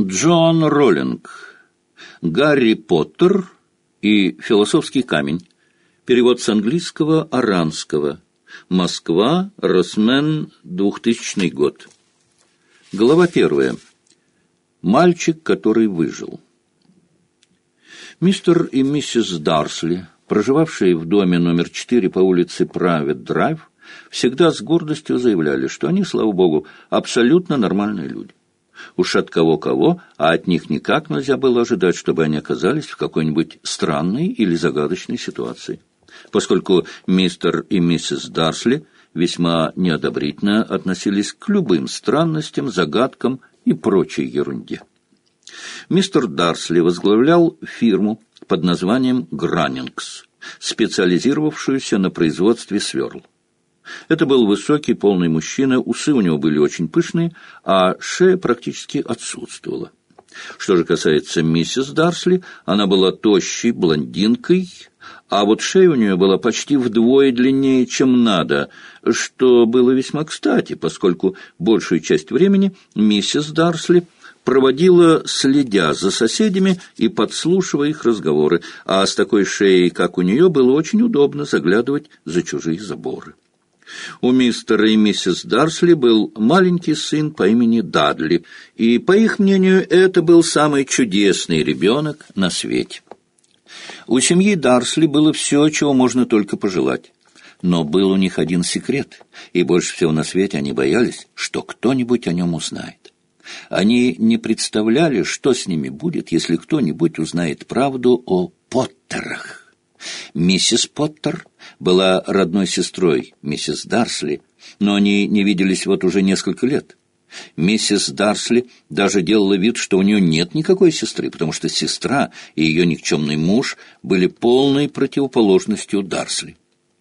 Джон Роллинг. Гарри Поттер и философский камень. Перевод с английского Аранского. Москва, Росмен, 2000 год. Глава 1. Мальчик, который выжил. Мистер и миссис Дарсли, проживавшие в доме номер 4 по улице Правит-Драйв, всегда с гордостью заявляли, что они, слава богу, абсолютно нормальные люди. Уж от кого-кого, а от них никак нельзя было ожидать, чтобы они оказались в какой-нибудь странной или загадочной ситуации. Поскольку мистер и миссис Дарсли весьма неодобрительно относились к любым странностям, загадкам и прочей ерунде. Мистер Дарсли возглавлял фирму под названием «Граннингс», специализировавшуюся на производстве сверл. Это был высокий, полный мужчина, усы у него были очень пышные, а шея практически отсутствовала. Что же касается миссис Дарсли, она была тощей блондинкой, а вот шея у нее была почти вдвое длиннее, чем надо, что было весьма кстати, поскольку большую часть времени миссис Дарсли проводила, следя за соседями и подслушивая их разговоры, а с такой шеей, как у нее, было очень удобно заглядывать за чужие заборы. У мистера и миссис Дарсли был маленький сын по имени Дадли, и, по их мнению, это был самый чудесный ребенок на свете. У семьи Дарсли было все, чего можно только пожелать. Но был у них один секрет, и больше всего на свете они боялись, что кто-нибудь о нем узнает. Они не представляли, что с ними будет, если кто-нибудь узнает правду о Поттерах. Миссис Поттер была родной сестрой миссис Дарсли, но они не виделись вот уже несколько лет. Миссис Дарсли даже делала вид, что у нее нет никакой сестры, потому что сестра и ее никчемный муж были полной противоположностью Дарсли.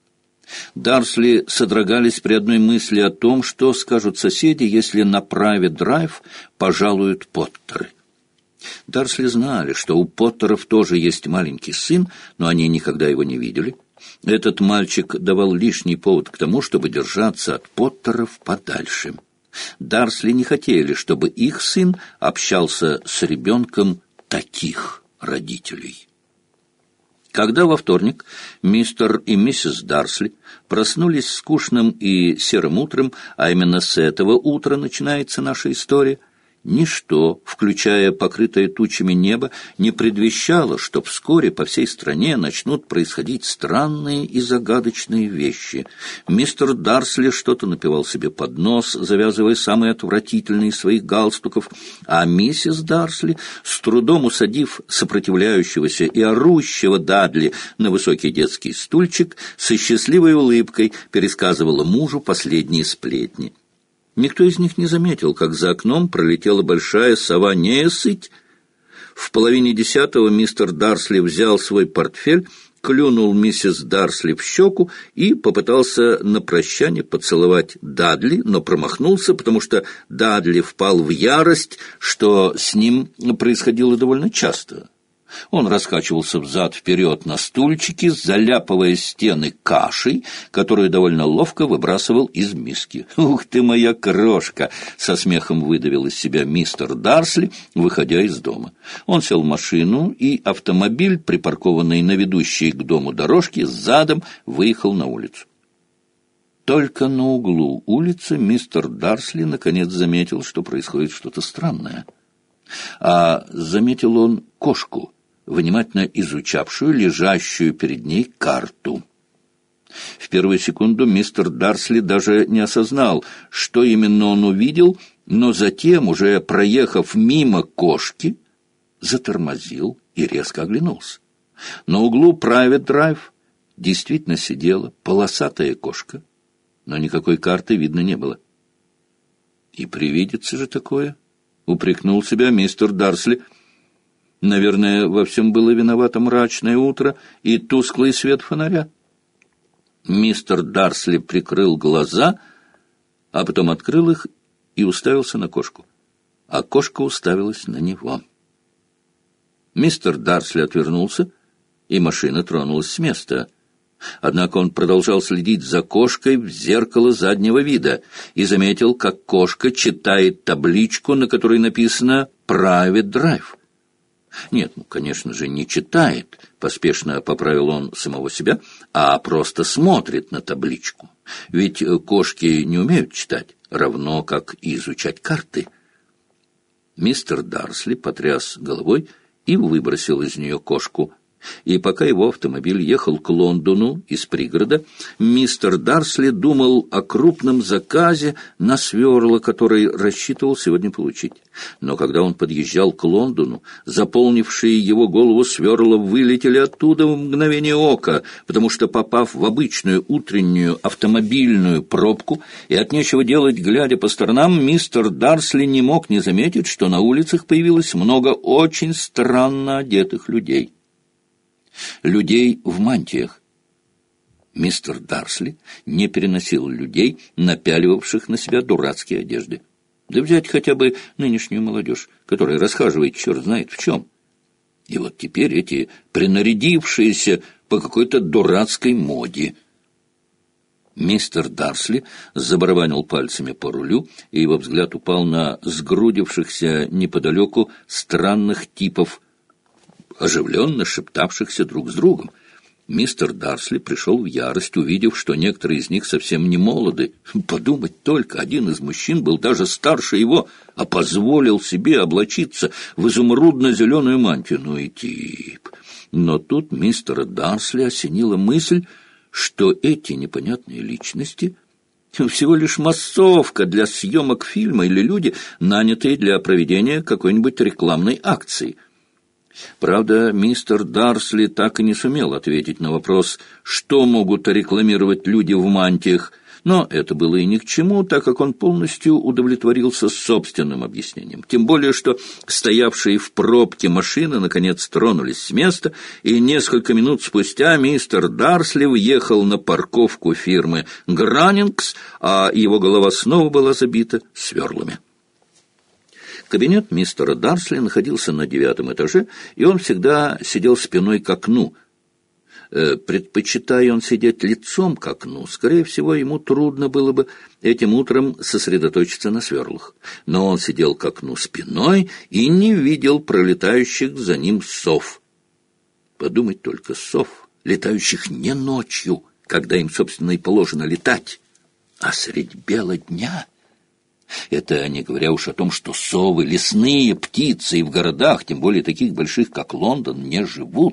Дарсли содрогались при одной мысли о том, что скажут соседи, если на Правит-Драйв пожалуют Поттеры. Дарсли знали, что у Поттеров тоже есть маленький сын, но они никогда его не видели. Этот мальчик давал лишний повод к тому, чтобы держаться от Поттеров подальше. Дарсли не хотели, чтобы их сын общался с ребенком таких родителей. Когда во вторник мистер и миссис Дарсли проснулись скучным и серым утром, а именно с этого утра начинается наша история, ничто, включая покрытое тучами небо, не предвещало, что вскоре по всей стране начнут происходить странные и загадочные вещи. Мистер Дарсли что-то напевал себе под нос, завязывая самые отвратительные из своих галстуков, а миссис Дарсли, с трудом усадив сопротивляющегося и орущего Дадли на высокий детский стульчик, со счастливой улыбкой пересказывала мужу последние сплетни. Никто из них не заметил, как за окном пролетела большая сова несыть. В 9:30 мистер Дарсли взял свой портфель, клюнул миссис Дарсли в щеку и попытался на прощание поцеловать Дадли, но промахнулся, потому что Дадли впал в ярость, что с ним происходило довольно часто. Он раскачивался взад-вперед на стульчике, заляпывая стены кашей, которую довольно ловко выбрасывал из миски. «Ух ты, моя крошка!» — со смехом выдавил из себя мистер Дарсли, выходя из дома. Он сел в машину, и автомобиль, припаркованный на ведущей к дому дорожке, задом выехал на улицу. Только на углу улицы мистер Дарсли наконец заметил, что происходит что-то странное. А заметил он кошку, внимательно изучавшую лежащую перед ней карту. В первую секунду мистер Дарсли даже не осознал, что именно он увидел, но затем, уже проехав мимо кошки, затормозил и резко оглянулся. На углу Правит-Драйв действительно сидела полосатая кошка, но никакой карты видно не было. «И привидится же такое!» — упрекнул себя мистер Дарсли. Наверное, во всем было виновато мрачное утро и тусклый свет фонаря. Мистер Дарсли прикрыл глаза, а потом открыл их и уставился на кошку. А кошка уставилась на него. Мистер Дарсли отвернулся, и машина тронулась с места. Однако он продолжал следить за кошкой в зеркало заднего вида и заметил, как кошка читает табличку, на которой написано «Private Drive». Нет, конечно же, не читает, поспешно поправил он самого себя, а просто смотрит на табличку. Ведь кошки не умеют читать, равно как и изучать карты. Мистер Дарсли потряс головой и выбросил из нее кошку. И пока его автомобиль ехал к Лондону из пригорода, мистер Дарсли думал о крупном заказе на сверла, который рассчитывал сегодня получить. Но когда он подъезжал к Лондону, заполнившие его голову сверла вылетели оттуда в мгновение ока, потому что, попав в обычную утреннюю автомобильную пробку и от нечего делать, глядя по сторонам, мистер Дарсли не мог не заметить, что на улицах появилось много очень странно одетых людей. Людей в мантиях. Мистер Дарсли не переносил людей, напяливавших на себя дурацкие одежды. Да взять хотя бы нынешнюю молодежь, которая расхаживает черт знает в чем. И вот теперь эти принарядившиеся по какой-то дурацкой моде. Мистер Дарсли забарабанил пальцами по рулю, и его взгляд упал на сгрудившихся неподалеку странных типов, оживленно шептавшихся друг с другом. Мистер Дарсли пришел в ярость, увидев, что некоторые из них совсем не молоды. Подумать только, один из мужчин был даже старше его, а позволил себе облачиться в изумрудно-зеленую мантию. Ну и тип. Но тут мистера Дарсли осенила мысль, что эти непонятные личности всего лишь массовка для съемок фильма или люди, нанятые для проведения какой-нибудь рекламной акции. Правда, мистер Дарсли так и не сумел ответить на вопрос, что могут рекламировать люди в мантиях, но это было и ни к чему, так как он полностью удовлетворился собственным объяснением. Тем более, что стоявшие в пробке машины наконец тронулись с места, и несколько минут спустя мистер Дарсли въехал на парковку фирмы «Гранингс», а его голова снова была забита сверлами. Кабинет мистера Дарсли находился на 9-м этаже, и он всегда сидел спиной к окну. Предпочитая он сидеть лицом к окну, скорее всего, ему трудно было бы этим утром сосредоточиться на сверлах. Но он сидел к окну спиной и не видел пролетающих за ним сов. Подумать только, сов, летающих не ночью, когда им, собственно, и положено летать, а средь бела дня. Это не говоря уж о том, что совы, лесные птицы и в городах, тем более таких больших, как Лондон, не живут.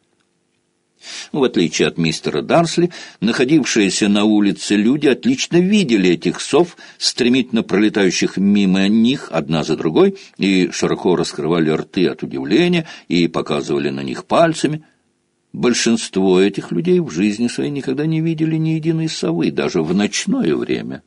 В отличие от мистера Дарсли, находившиеся на улице люди отлично видели этих сов, стремительно пролетающих мимо них одна за другой, и широко раскрывали рты от удивления и показывали на них пальцами. Большинство этих людей в жизни своей никогда не видели ни единой совы, даже в ночное время.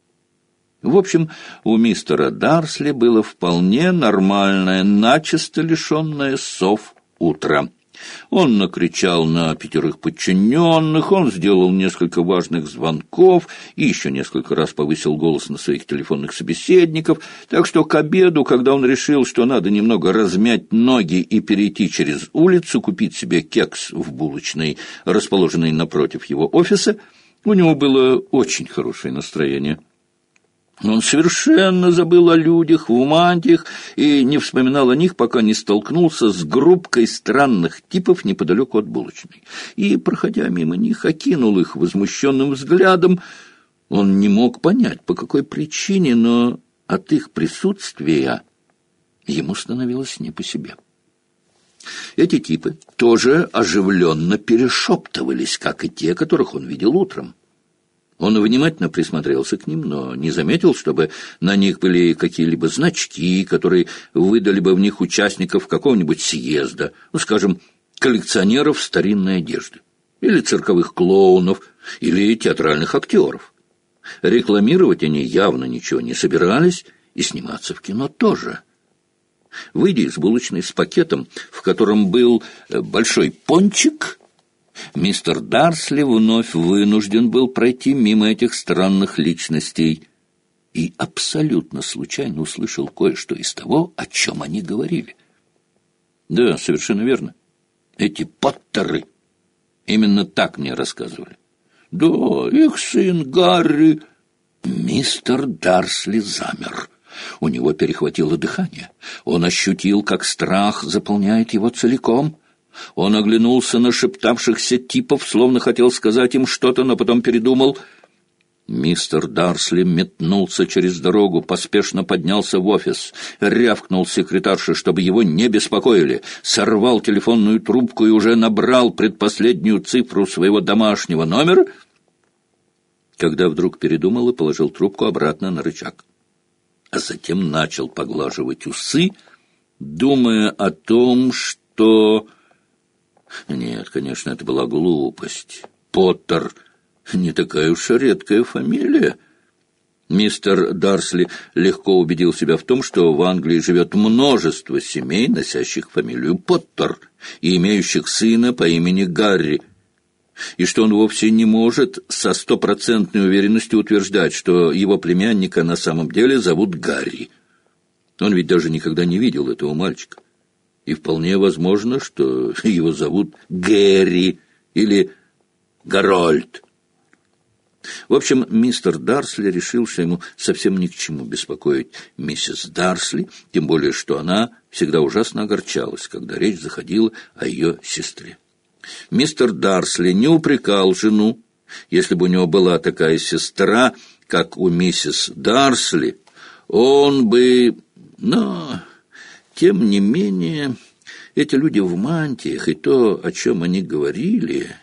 В общем, у мистера Дарсли было вполне нормальное, начисто лишенное сов утро. Он накричал на 5 подчиненных, он сделал несколько важных звонков и еще несколько раз повысил голос на своих телефонных собеседников, так что к обеду, когда он решил, что надо немного размять ноги и перейти через улицу, купить себе кекс в булочной, расположенной напротив его офиса, у него было очень хорошее настроение. Он совершенно забыл о людях в мантиях и не вспоминал о них, пока не столкнулся с группкой странных типов неподалеку от булочной. И, проходя мимо них, окинул их возмущенным взглядом. Он не мог понять, по какой причине, но от их присутствия ему становилось не по себе. Эти типы тоже оживленно перешептывались, как и те, которых он видел утром. Он внимательно присмотрелся к ним, но не заметил, чтобы на них были какие-либо значки, которые выдали бы в них участников какого-нибудь съезда, ну, скажем, коллекционеров старинной одежды, или цирковых клоунов, или театральных актеров. Рекламировать они явно ничего не собирались, и сниматься в кино тоже. Выйдя из булочной с пакетом, в котором был большой пончик, мистер Дарсли вновь вынужден был пройти мимо этих странных личностей и абсолютно случайно услышал кое-что из того, о чем они говорили. Да, совершенно верно. Эти Поттеры. Именно так мне рассказывали. Да, их сын Гарри. Мистер Дарсли замер. У него перехватило дыхание. Он ощутил, как страх заполняет его целиком. Он оглянулся на шептавшихся типов, словно хотел сказать им что-то, но потом передумал. Мистер Дарсли метнулся через дорогу, поспешно поднялся в офис, рявкнул секретарше, чтобы его не беспокоили, сорвал телефонную трубку и уже набрал предпоследнюю цифру своего домашнего номера, когда вдруг передумал и положил трубку обратно на рычаг. А затем начал поглаживать усы, думая о том, что... Нет, конечно, это была глупость. Поттер — не такая уж редкая фамилия. Мистер Дарсли легко убедил себя в том, что в Англии живет множество семей, носящих фамилию Поттер и имеющих сына по имени Гарри, и что он вовсе не может со стопроцентной уверенностью утверждать, что его племянника на самом деле зовут Гарри. Он ведь даже никогда не видел этого мальчика. И вполне возможно, что его зовут Гэри или Гарольд. В общем, мистер Дарсли решил, что ему совсем ни к чему беспокоить миссис Дарсли, тем более, что она всегда ужасно огорчалась, когда речь заходила о ее сестре. Мистер Дарсли не упрекал жену. Если бы у него была такая сестра, как у миссис Дарсли, он бы... Но, тем не менее, эти люди в мантиях и то, о чем они говорили,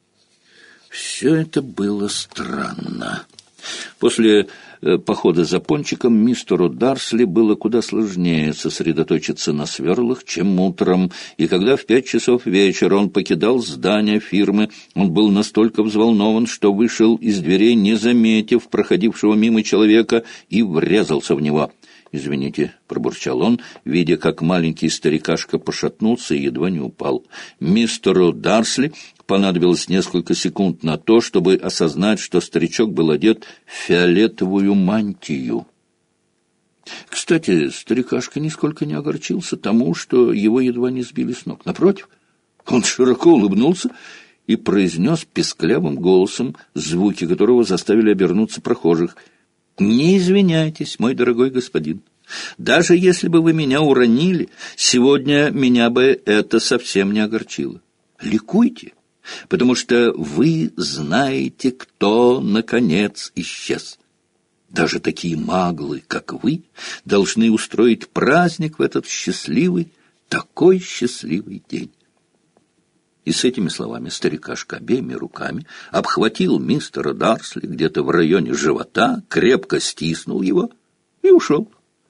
все это было странно. После похода за пончиком мистеру Дарсли было куда сложнее сосредоточиться на сверлах, чем утром, и когда в 5 часов вечера он покидал здание фирмы, он был настолько взволнован, что вышел из дверей, не заметив проходившего мимо человека, и врезался в него. «Извините», — пробурчал он, видя, как маленький старикашка пошатнулся и едва не упал. Мистеру Дарсли понадобилось несколько секунд на то, чтобы осознать, что старичок был одет в фиолетовую мантию. Кстати, старикашка нисколько не огорчился тому, что его едва не сбили с ног. Напротив, он широко улыбнулся и произнес песклявым голосом, звуки которого заставили обернуться прохожих: «Не извиняйтесь, мой дорогой господин. Даже если бы вы меня уронили, сегодня меня бы это совсем не огорчило. Ликуйте, потому что вы знаете, кто, наконец, исчез. Даже такие маглы, как вы, должны устроить праздник в этот счастливый, такой счастливый день». И с этими словами старикашка обеими руками обхватил мистера Дарсли где-то в районе живота, крепко стиснул его и ушел.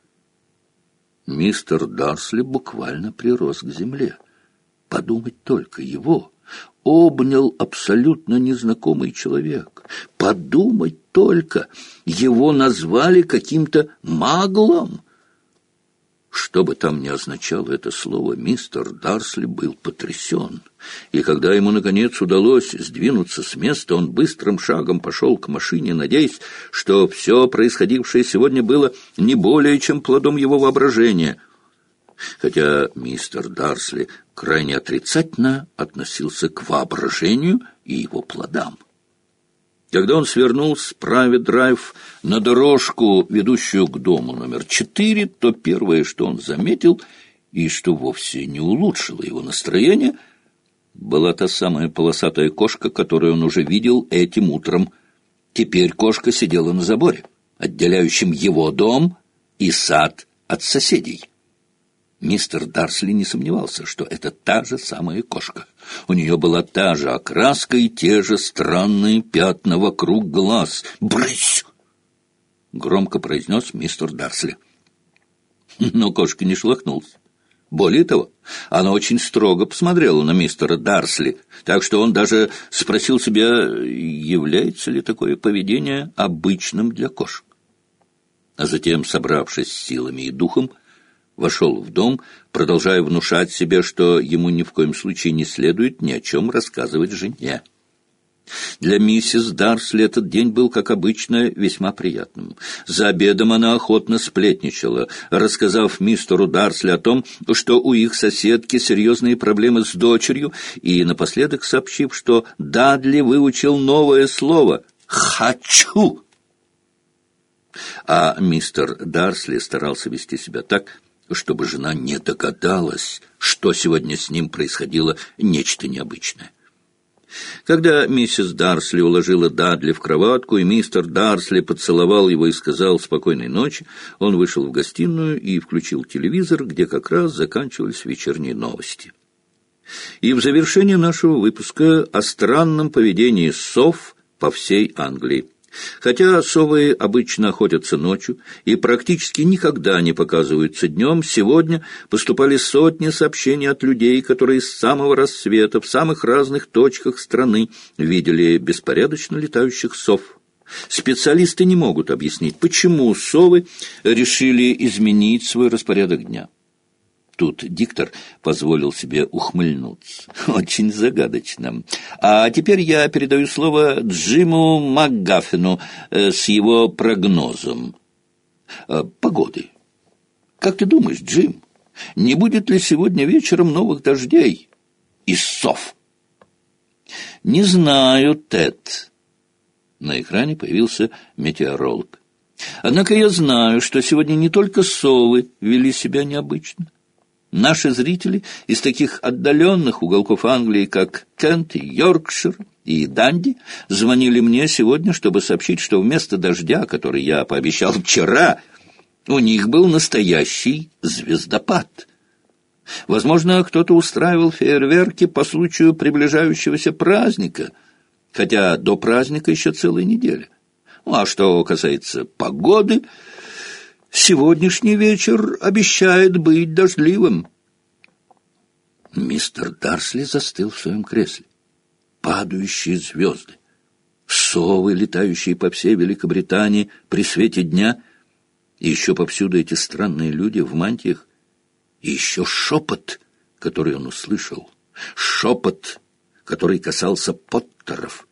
Мистер Дарсли буквально прирос к земле. Подумать только, его обнял абсолютно незнакомый человек. Подумать только, его назвали каким-то маглом. Что бы там ни означало это слово, мистер Дарсли был потрясен. И когда ему, наконец, удалось сдвинуться с места, он быстрым шагом пошел к машине, надеясь, что все происходившее сегодня было не более чем плодом его воображения. Хотя мистер Дарсли крайне отрицательно относился к воображению и его плодам. Когда он свернул с Правит-драйв на дорожку, ведущую к дому номер 4, то первое, что он заметил, и что вовсе не улучшило его настроение, была та самая полосатая кошка, которую он уже видел этим утром. Теперь кошка сидела на заборе, отделяющем его дом и сад от соседей. Мистер Дарсли не сомневался, что это та же самая кошка. У нее была та же окраска и те же странные пятна вокруг глаз. «Брысь!» — громко произнес мистер Дарсли. Но кошка не шелохнулась. Более того, она очень строго посмотрела на мистера Дарсли, так что он даже спросил себя, является ли такое поведение обычным для кошек. А затем, собравшись с силами и духом, вошел в дом, продолжая внушать себе, что ему ни в коем случае не следует ни о чем рассказывать жене. Для миссис Дарсли этот день был, как обычно, весьма приятным. За обедом она охотно сплетничала, рассказав мистеру Дарсли о том, что у их соседки серьезные проблемы с дочерью, и напоследок сообщив, что Дадли выучил новое слово «хочу». А мистер Дарсли старался вести себя так, чтобы жена не догадалась, что сегодня с ним происходило нечто необычное. Когда миссис Дарсли уложила Дадли в кроватку, и мистер Дарсли поцеловал его и сказал «спокойной ночи», он вышел в гостиную и включил телевизор, где как раз заканчивались вечерние новости. И в завершение нашего выпуска о странном поведении сов по всей Англии. Хотя совы обычно охотятся ночью и практически никогда не показываются днем, сегодня поступали сотни сообщений от людей, которые с самого рассвета в самых разных точках страны видели беспорядочно летающих сов. Специалисты не могут объяснить, почему совы решили изменить свой распорядок дня. Тут диктор позволил себе ухмыльнуться. Очень загадочно. А теперь я передаю слово Джиму МакГаффину с его прогнозом погоды. Как ты думаешь, Джим, не будет ли сегодня вечером новых дождей из сов? Не знаю, Тед. На экране появился метеоролог. Однако я знаю, что сегодня не только совы вели себя необычно. Наши зрители из таких отдаленных уголков Англии, как Кент, Йоркшир и Данди, звонили мне сегодня, чтобы сообщить, что вместо дождя, который я пообещал вчера, у них был настоящий звездопад. Возможно, кто-то устраивал фейерверки по случаю приближающегося праздника, хотя до праздника еще целая неделя. А что касается погоды, сегодняшний вечер обещает быть дождливым. Мистер Дарсли застыл в своем кресле. Падающие звезды, совы, летающие по всей Великобритании при свете дня, и еще повсюду эти странные люди в мантиях, и еще шепот, который он услышал, шепот, который касался Поттеров.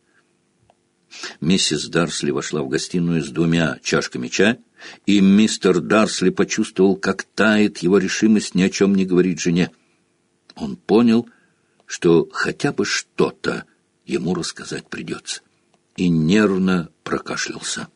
Миссис Дарсли вошла в гостиную с 2 чашками чая, и мистер Дарсли почувствовал, как тает его решимость ни о чем не говорить жене. Он понял, что хотя бы что-то ему рассказать придется, и нервно прокашлялся.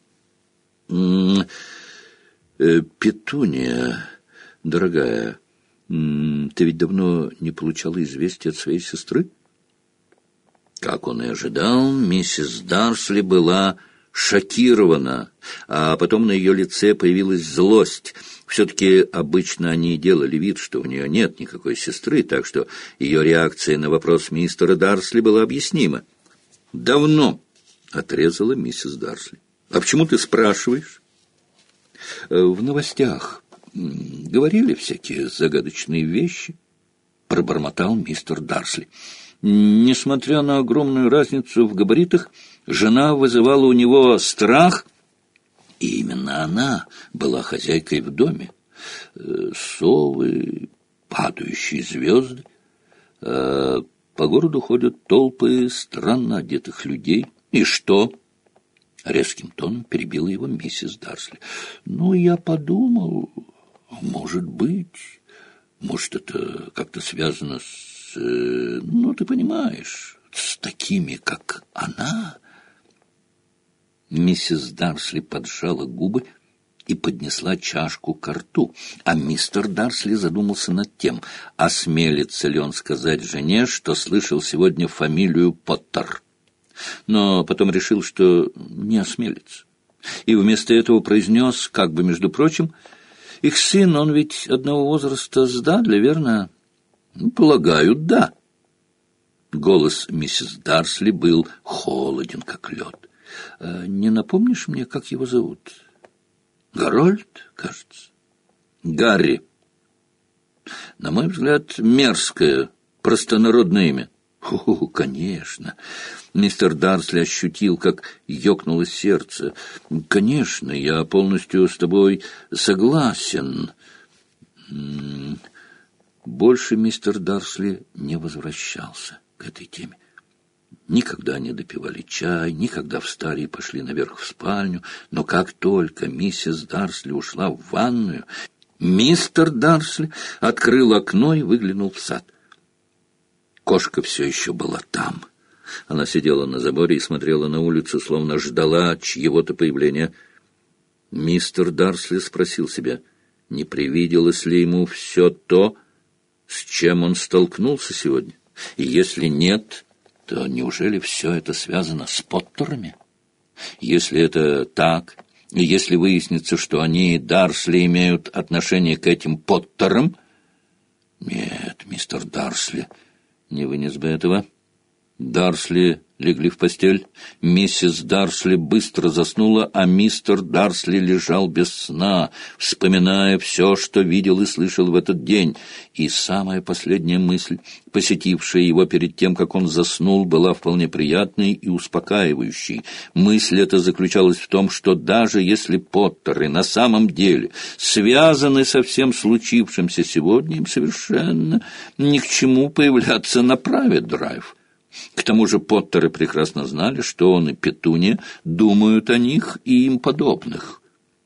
«Петуния, дорогая, ты ведь давно не получала известия от своей сестры?» Как он и ожидал, миссис Дарсли была шокирована, а потом на ее лице появилась злость. Все-таки обычно они делали вид, что у нее нет никакой сестры, так что ее реакция на вопрос мистера Дарсли была объяснима. «Давно», — отрезала миссис Дарсли. «А почему ты спрашиваешь?» «В новостях говорили всякие загадочные вещи», — пробормотал мистер Дарсли. Несмотря на огромную разницу в габаритах, жена вызывала у него страх, и именно она была хозяйкой в доме. Совы, падающие звезды, по городу ходят толпы странно одетых людей. И что? Резким тоном перебила его миссис Дарсли. Ну, я подумал, может быть, это как-то связано с... Ну, ты понимаешь, с такими, как она. Миссис Дарсли поджала губы и поднесла чашку ко рту, а мистер Дарсли задумался над тем, осмелится ли он сказать жене, что слышал сегодня фамилию Поттер. Но потом решил, что не осмелится, и вместо этого произнес, как бы между прочим, «Их сын, он ведь одного возраста с Дадли, верно?» «Полагаю, да». Голос миссис Дарсли был холоден, как лед. «Не напомнишь мне, как его зовут?» «Гарольд, кажется». «Гарри». На мой взгляд, мерзкое, простонародное имя. Конечно. Мистер Дарсли ощутил, как ёкнуло сердце. Конечно, я полностью с тобой согласен. Больше мистер Дарсли не возвращался к этой теме. Никогда не допивали чай, никогда встали и пошли наверх в спальню, но как только миссис Дарсли ушла в ванную, мистер Дарсли открыл окно и выглянул в сад. Кошка все еще была там. Она сидела на заборе и смотрела на улицу, словно ждала чьего-то появления. Мистер Дарсли спросил себя, не привиделось ли ему все то, с чем он столкнулся сегодня. И если нет, то неужели все это связано с Поттерами? Если это так, и если выяснится, что они, Дарсли, имеют отношение к этим Поттерам... Нет, мистер Дарсли не вынес бы этого. Дарсли легли в постель. Миссис Дарсли быстро заснула, а мистер Дарсли лежал без сна, вспоминая все, что видел и слышал в этот день. И самая последняя мысль, посетившая его перед тем, как он заснул, была вполне приятной и успокаивающей. Мысль эта заключалась в том, что даже если Поттеры на самом деле связаны со всем случившимся сегодня, им совершенно ни к чему появляться на Правит-драйв. К тому же Поттеры прекрасно знали, что он и Петунья думают о них и им подобных.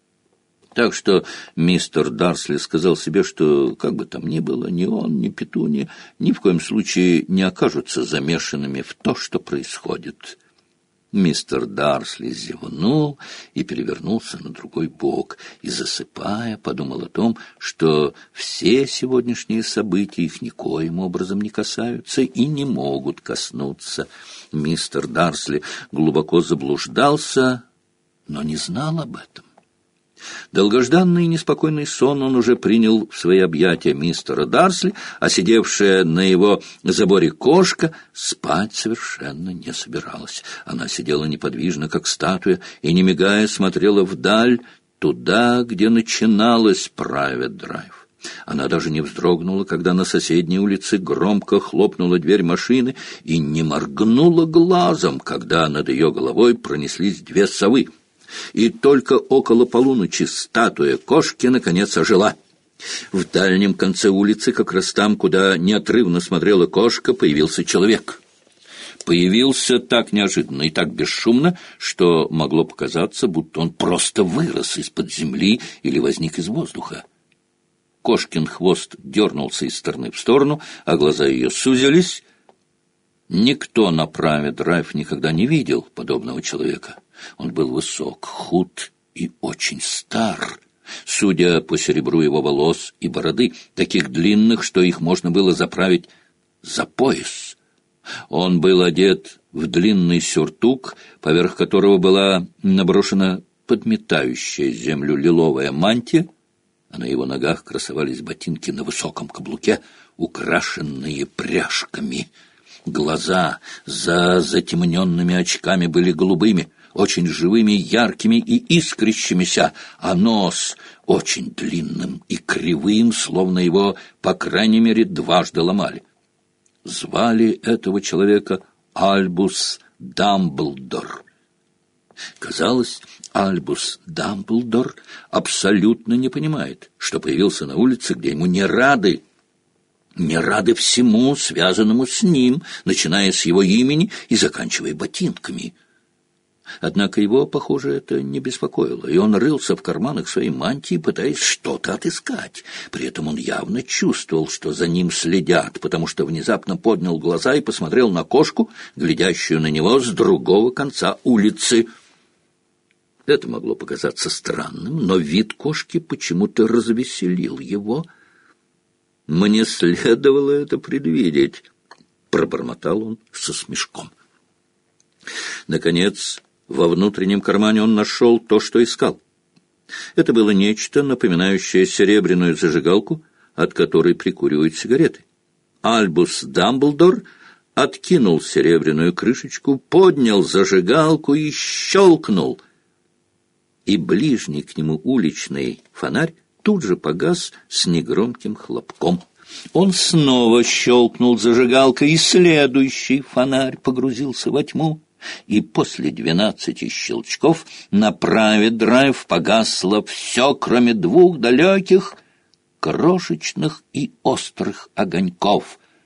Так что мистер Дарсли сказал себе, что, как бы там ни было, ни он, ни Петунья ни в коем случае не окажутся замешанными в то, что происходит. Мистер Дарсли зевнул и перевернулся на другой бок, и, засыпая, подумал о том, что все сегодняшние события их никоим образом не касаются и не могут коснуться. Мистер Дарсли глубоко заблуждался, но не знал об этом. Долгожданный и неспокойный сон он уже принял в свои объятия мистера Дарсли, а сидевшая на его заборе кошка спать совершенно не собиралась. Она сидела неподвижно, как статуя, и, не мигая, смотрела вдаль, туда, где начиналась Правит-драйв. Она даже не вздрогнула, когда на соседней улице громко хлопнула дверь машины, и не моргнула глазом, когда над ее головой пронеслись две совы. И только около полуночи статуя кошки наконец ожила. В дальнем конце улицы, как раз там, куда неотрывно смотрела кошка, появился человек. Появился так неожиданно и так бесшумно, что могло показаться, будто он просто вырос из-под земли или возник из воздуха. Кошкин хвост дернулся из стороны в сторону, а глаза ее сузились. Никто на Правит-драйв никогда не видел подобного человека. Он был высок, худ и очень стар. Судя по серебру его волос и бороды, таких длинных, что их можно было заправить за пояс. Он был одет в длинный сюртук, поверх которого была наброшена подметающая землю лиловая мантия, а на его ногах красовались ботинки на высоком каблуке, украшенные пряжками. Глаза за затемненными очками были голубыми, очень живыми, яркими и искрящимися, а нос очень длинным и кривым, словно его, по крайней мере, дважды ломали. Звали этого человека Альбус Дамблдор. Казалось, Альбус Дамблдор абсолютно не понимает, что появился на улице, где ему не рады всему, связанному с ним, начиная с его имени и заканчивая ботинками. Однако его, похоже, это не беспокоило, и он рылся в карманах своей мантии, пытаясь что-то отыскать. При этом он явно чувствовал, что за ним следят, потому что внезапно поднял глаза и посмотрел на кошку, глядящую на него с другого конца улицы. Это могло показаться странным, но вид кошки почему-то развеселил его. «Мне следовало это предвидеть», — пробормотал он со смешком. Наконец, во внутреннем кармане он нашел то, что искал. Это было нечто, напоминающее серебряную зажигалку, от которой прикуривают сигареты. Альбус Дамблдор откинул серебряную крышечку, поднял зажигалку и щелкнул. И ближний к нему уличный фонарь тут же погас с негромким хлопком. Он снова щелкнул зажигалкой, и следующий фонарь погрузился во тьму. И после 12 щелчков на Правит-драйв погасло все, кроме двух далеких, крошечных и острых огоньков.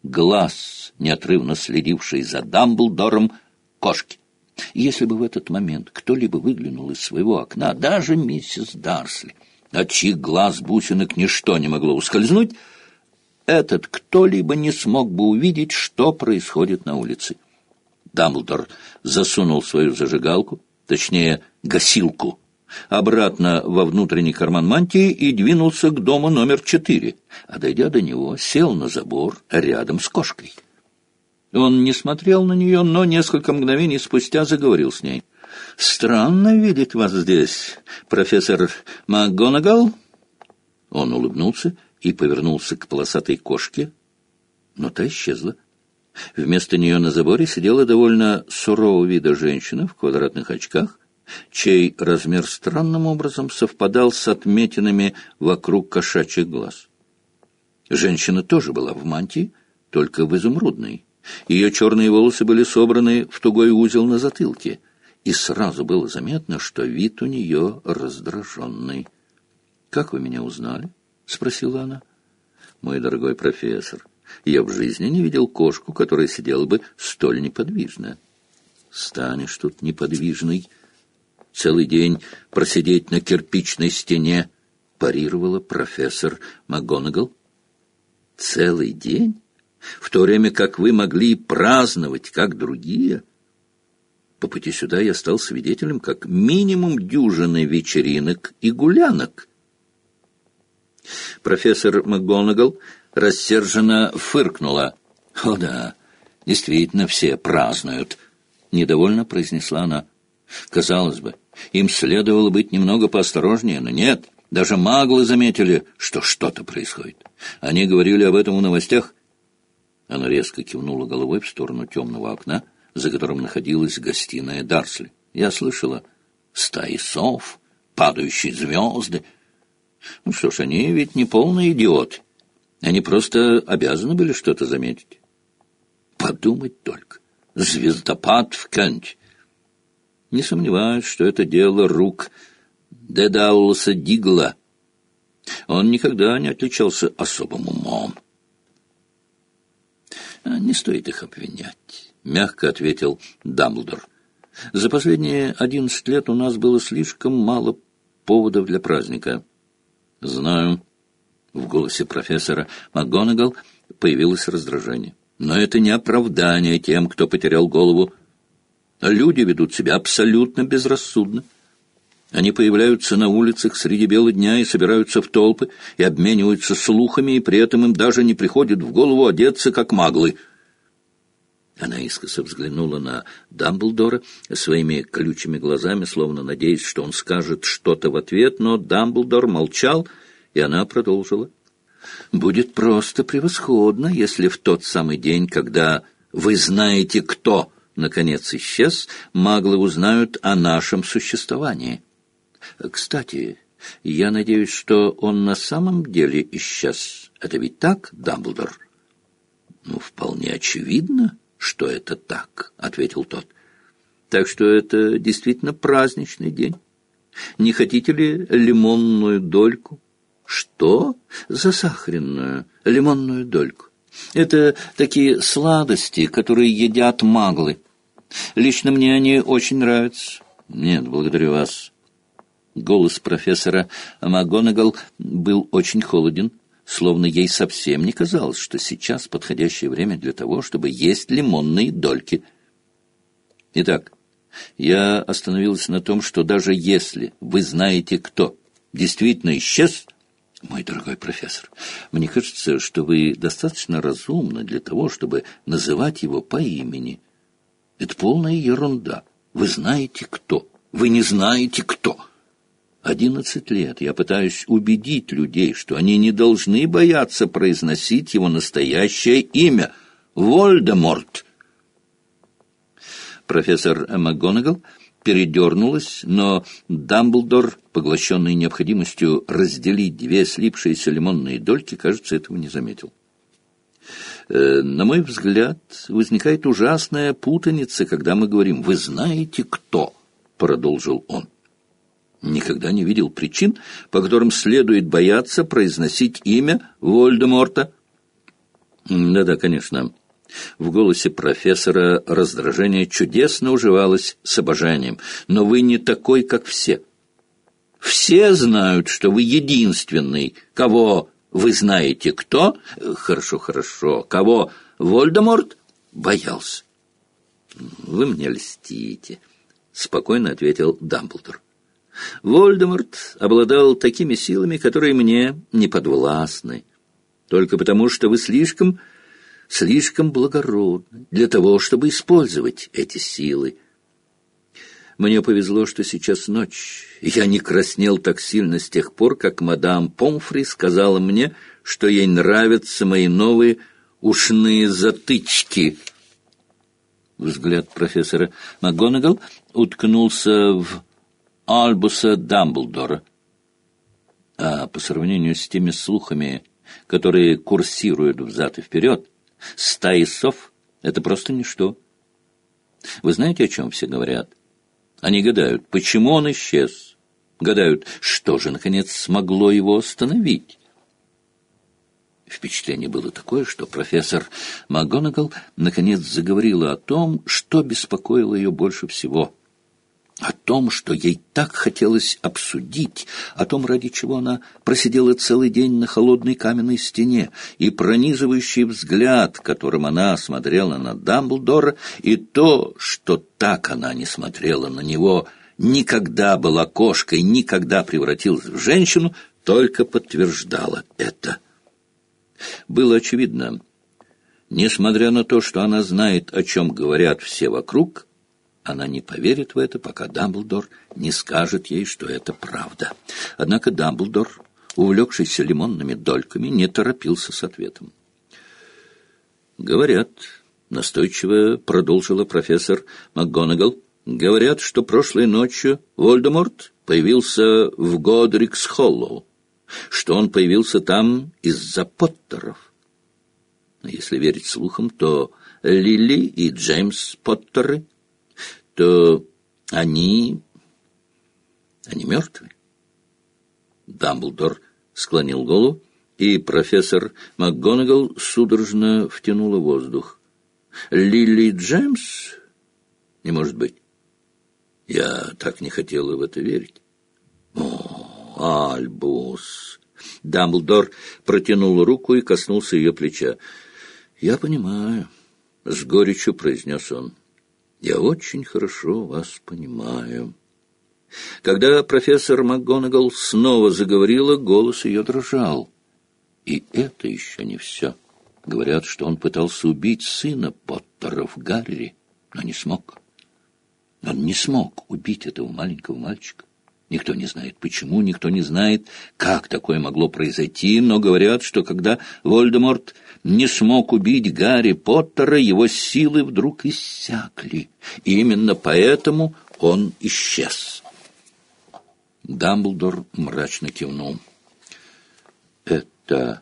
глаз, неотрывно следивший за Дамблдором, кошки. И если бы в этот момент кто-либо выглянул из своего окна, даже миссис Дарсли, от чьих глаз бусинок ничто не могло ускользнуть, этот кто-либо не смог бы увидеть, что происходит на улице. Дамблдор засунул свою зажигалку, точнее, гасилку, обратно во внутренний карман мантии и двинулся к дому номер 4, а, дойдя до него, сел на забор рядом с кошкой. Он не смотрел на нее, но несколько мгновений спустя заговорил с ней. «Странно видеть вас здесь, профессор МакГонагал». Он улыбнулся и повернулся к полосатой кошке, но та исчезла. Вместо нее на заборе сидела довольно сурового вида женщина в квадратных очках, чей размер странным образом совпадал с отметинами вокруг кошачьих глаз. Женщина тоже была в мантии, только в изумрудной. Ее черные волосы были собраны в тугой узел на затылке, и сразу было заметно, что вид у нее раздраженный. «Как вы меня узнали?» — спросила она. «Мой дорогой профессор, я в жизни не видел кошку, которая сидела бы столь неподвижно». «Станешь тут неподвижной. Целый день просидеть на кирпичной стене», — парировала профессор МакГонагал. «Целый день? В то время как вы могли праздновать, как другие?» По пути сюда я стал свидетелем как минимум дюжины вечеринок и гулянок. Профессор МакГонагал рассерженно фыркнула. «О да, действительно, все празднуют», — недовольно произнесла она. «Казалось бы, им следовало быть немного поосторожнее, но нет, даже маглы заметили, что что-то происходит. Они говорили об этом в новостях». Она резко кивнула головой в сторону темного окна, за которым находилась гостиная Дарсли. «Я слышала стаи сов, падающие звезды. Ну что ж, они ведь не полные идиоты. Они просто обязаны были что-то заметить. Подумать только. Звездопад в Кенте. Не сомневаюсь, что это дело рук Дедауласа Дигла. Он никогда не отличался особым умом». «Не стоит их обвинять», — мягко ответил Дамблдор. «За последние 11 лет у нас было слишком мало поводов для праздника». «Знаю». В голосе профессора МакГонагал появилось раздражение. «Но это не оправдание тем, кто потерял голову. Люди ведут себя абсолютно безрассудно. Они появляются на улицах среди бела дня и собираются в толпы, и обмениваются слухами, и при этом им даже не приходит в голову одеться, как маглы». Она искоса взглянула на Дамблдора своими колючими глазами, словно надеясь, что он скажет что-то в ответ, но Дамблдор молчал, и она продолжила. «Будет просто превосходно, если в тот самый день, когда вы знаете, кто, наконец, исчез, маглы узнают о нашем существовании. Кстати, я надеюсь, что он на самом деле исчез. Это ведь так, Дамблдор?» «Ну, вполне очевидно, что это так», — ответил тот. «Так что это действительно праздничный день. Не хотите ли лимонную дольку?» «Что? Засахаренную лимонную дольку. Это такие сладости, которые едят маглы. Лично мне они очень нравятся». «Нет, благодарю вас». Голос профессора МакГонагал был очень холоден, словно ей совсем не казалось, что сейчас подходящее время для того, чтобы есть лимонные дольки. «Итак, я остановился на том, что даже если вы знаете, кто действительно исчез, мой дорогой профессор, мне кажется, что вы достаточно разумны для того, чтобы называть его по имени. Это полная ерунда. Вы знаете, кто. Вы не знаете, кто. 11 лет я пытаюсь убедить людей, что они не должны бояться произносить его настоящее имя — Волдеморт». Профессор МакГонагал передернулась, но Дамблдор, поглощенный необходимостью разделить две слипшиеся лимонные дольки, кажется, этого не заметил. «На мой взгляд, возникает ужасная путаница, когда мы говорим «вы знаете, кто», — продолжил он. «Никогда не видел причин, по которым следует бояться произносить имя Волдеморта». Да-да, конечно. В голосе профессора раздражение чудесно уживалось с обожанием. Но вы не такой, как все. Все знают, что вы единственный, кого вы знаете. Кто? Хорошо, хорошо. Кого Волдеморт боялся. Вы мне льстите, спокойно ответил Дамблдор. Волдеморт обладал такими силами, которые мне не подвластны. Только потому, что вы слишком благородны для того, чтобы использовать эти силы. Мне повезло, что сейчас ночь. Я не краснел так сильно с тех пор, как мадам Помфри сказала мне, что ей нравятся мои новые ушные затычки. Взгляд профессора МакГонагал уткнулся в Альбуса Дамблдора. А по сравнению с теми слухами, которые курсируют взад и вперед, стаи сов — это просто ничто. Вы знаете, о чем все говорят? Они гадают, почему он исчез. Гадают, что же, наконец, смогло его остановить. Впечатление было такое, что профессор МакГонагал наконец заговорила о том, что беспокоило ее больше всего. О том, что ей так хотелось обсудить, о том, ради чего она просидела целый день на холодной каменной стене, и пронизывающий взгляд, которым она смотрела на Дамблдора, и то, что так она не смотрела на него, никогда была кошкой, никогда превратилась в женщину, только подтверждало это. Было очевидно, несмотря на то, что она знает, о чем говорят все вокруг, она не поверит в это, пока Дамблдор не скажет ей, что это правда. Однако Дамблдор, увлекшийся лимонными дольками, не торопился с ответом. «Говорят», — настойчиво продолжила профессор МакГонагал, «говорят, что прошлой ночью Волдеморт появился в Годрикс-Холлоу, что он появился там из-за Поттеров. Если верить слухам, то Лили и Джеймс Поттеры, то они мертвы». Дамблдор склонил голову, и профессор МакГонагал судорожно втянула воздух. «Лили Джеймс? Не может быть. Я так не хотела в это верить». «О, Альбус!» Дамблдор протянул руку и коснулся ее плеча. «Я понимаю», — с горечью произнес он. «Я очень хорошо вас понимаю». Когда профессор МакГонагал снова заговорила, голос ее дрожал. «И это еще не все. Говорят, что он пытался убить сына Поттеров, Гарри, но не смог. Он не смог убить этого маленького мальчика. Никто не знает почему, никто не знает, как такое могло произойти, но говорят, что когда Волдеморт не смог убить Гарри Поттера, его силы вдруг иссякли, и именно поэтому он исчез». Дамблдор мрачно кивнул. «Это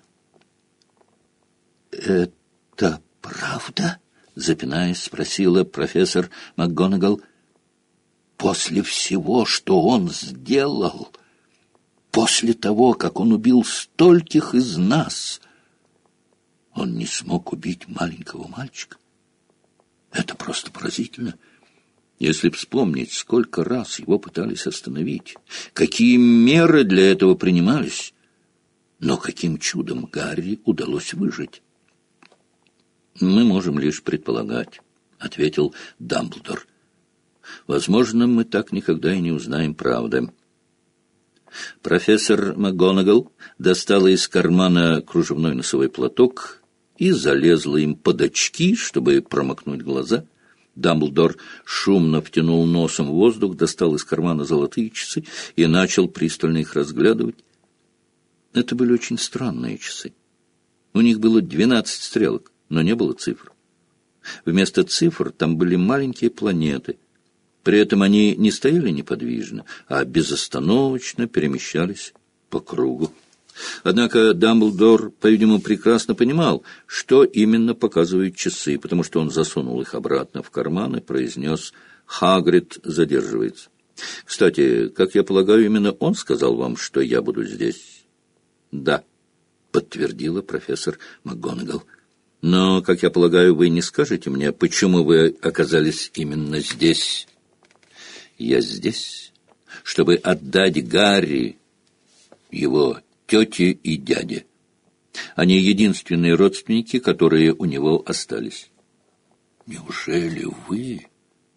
правда?» — запинаясь, спросила профессор МакГонагал. «После всего, что он сделал, после того, как он убил стольких из нас, он не смог убить маленького мальчика? Это просто поразительно. Если вспомнить, сколько раз его пытались остановить, какие меры для этого принимались, но каким чудом Гарри удалось выжить?» «Мы можем лишь предполагать», — ответил Дамблдор. «Возможно, мы так никогда и не узнаем правды». Профессор МакГонагал достала из кармана кружевной носовой платок и залезла им под очки, чтобы промокнуть глаза. Дамблдор шумно втянул носом воздух, достал из кармана золотые часы и начал пристально их разглядывать. Это были очень странные часы. У них было 12 стрелок, но не было цифр. Вместо цифр там были маленькие планеты. При этом они не стояли неподвижно, а безостановочно перемещались по кругу. Однако Дамблдор, по-видимому, прекрасно понимал, что именно показывают часы, потому что он засунул их обратно в карман и произнес: «Хагрид задерживается. Кстати, как я полагаю, именно он сказал вам, что я буду здесь?» «Да», — подтвердила профессор МакГонагал. Но, как я полагаю, вы не скажете мне, почему вы оказались именно здесь? Я здесь, чтобы отдать Гарри его тете и дяде. Они единственные родственники, которые у него остались. Неужели вы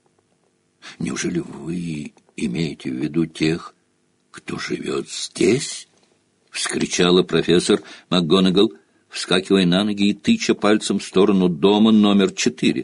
имеете в виду тех, кто живет здесь? — вскричала профессор МакГонагал, вскакивая на ноги и тыча пальцем в сторону дома номер 4.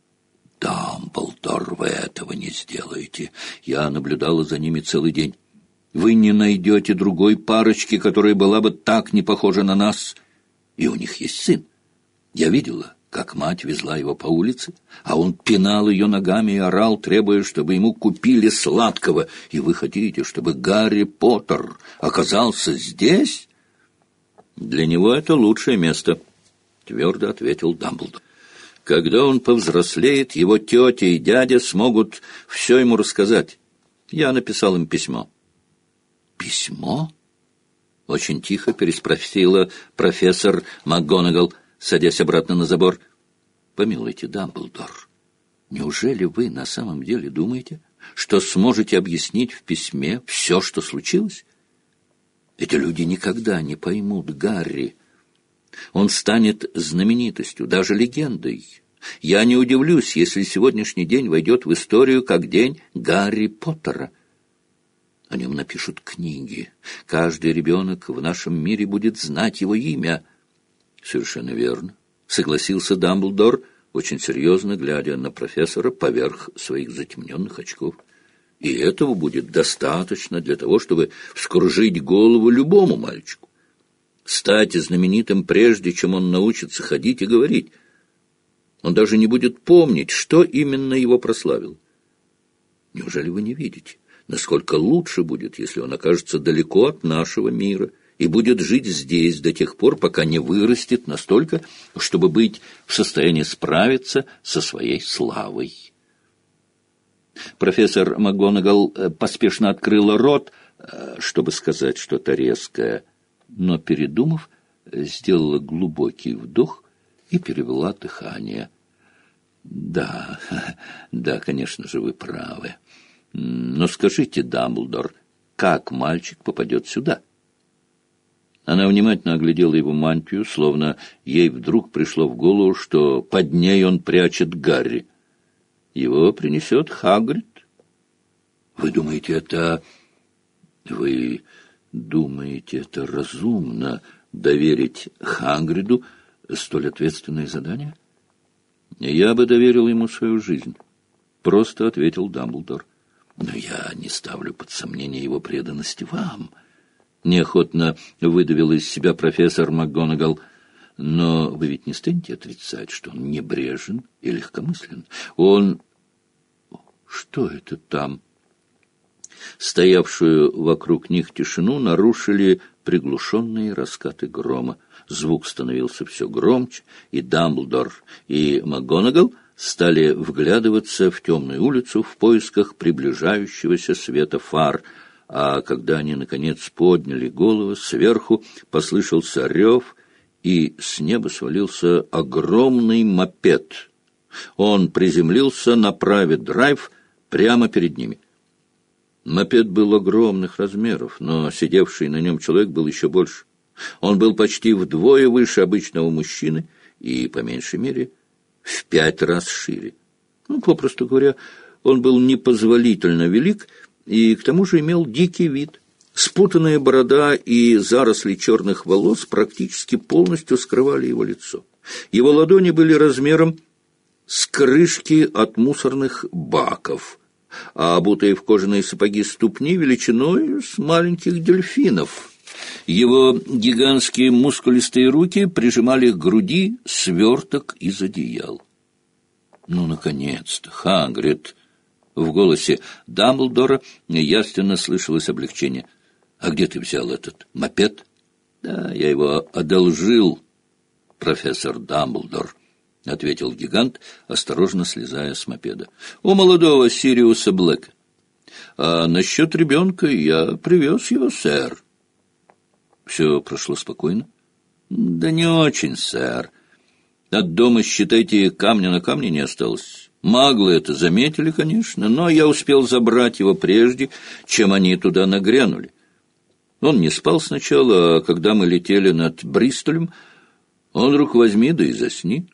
«Дамблдор, вы этого не сделаете. Я наблюдала за ними целый день. Вы не найдете другой парочки, которая была бы так не похожа на нас. И у них есть сын. Я видела, как мать везла его по улице, а он пинал ее ногами и орал, требуя, чтобы ему купили сладкого. И вы хотите, чтобы Гарри Поттер оказался здесь?» «Для него это лучшее место», — твердо ответил Дамблдор. «Когда он повзрослеет, его тетя и дядя смогут все ему рассказать. Я написал им письмо». «Письмо?» — очень тихо переспросила профессор МакГонагал, садясь обратно на забор. «Помилуйте, Дамблдор, неужели вы на самом деле думаете, что сможете объяснить в письме все, что случилось? Эти люди никогда не поймут Гарри. Он станет знаменитостью, даже легендой. Я не удивлюсь, если сегодняшний день войдет в историю как день Гарри Поттера. О нем напишут книги. Каждый ребенок в нашем мире будет знать его имя». «Совершенно верно», — согласился Дамблдор, очень серьезно глядя на профессора поверх своих затемненных очков. «И этого будет достаточно для того, чтобы вскружить голову любому мальчику. Стать знаменитым прежде, чем он научится ходить и говорить. Он даже не будет помнить, что именно его прославил. Неужели вы не видите, насколько лучше будет, если он окажется далеко от нашего мира и будет жить здесь до тех пор, пока не вырастет настолько, чтобы быть в состоянии справиться со своей славой?» Профессор МакГонагал поспешно открыла рот, чтобы сказать что-то резкое, но, передумав, сделала глубокий вдох и перевела дыхание. «Да, конечно же, вы правы. Но скажите, Дамблдор, как мальчик попадет сюда?» Она внимательно оглядела его мантию, словно ей вдруг пришло в голову, что под ней он прячет Гарри. «Его принесет Хагрид». Вы думаете, это разумно доверить Хагриду столь ответственное задание? Я бы доверил ему свою жизнь, — просто ответил Дамблдор. Но я не ставлю под сомнение его преданности вам. Неохотно выдавил из себя профессор МакГонагал. Но вы ведь не станете отрицать, что он небрежен и легкомыслен. Что это там? Стоявшую вокруг них тишину нарушили приглушенные раскаты грома. Звук становился все громче, и Дамблдор, и МакГонагал стали вглядываться в темную улицу в поисках приближающегося света фар, а когда они, наконец, подняли головы, сверху послышался рев, и с неба свалился огромный мопед. Он приземлился на Правит-драйв прямо перед ними. Мопед был огромных размеров, но сидевший на нем человек был еще больше. Он был почти вдвое выше обычного мужчины и, по меньшей мере, в 5 раз шире. Попросту говоря, он был непозволительно велик и к тому же имел дикий вид. Спутанная борода и заросли черных волос практически полностью скрывали его лицо. Его ладони были размером с крышки от мусорных баков, а обутые в кожаные сапоги ступни величиной с маленьких дельфинов. Его гигантские мускулистые руки прижимали к груди сверток из одеял. Наконец-то, Хагрид! В голосе Дамблдора ясно слышалось облегчение. «А где ты взял этот мопед?» «Да, я его одолжил, профессор Дамблдор», — ответил гигант, осторожно слезая с мопеда. «У молодого Сириуса Блэка. А насчет ребенка я привез его, сэр». «Все прошло спокойно?» «Да не очень, сэр. От дома, считайте, камня на камне не осталось. Маглы это заметили, конечно, но я успел забрать его прежде, чем они туда нагрянули. Он не спал сначала, а когда мы летели над Бристолем, он вдруг возьми да и засни».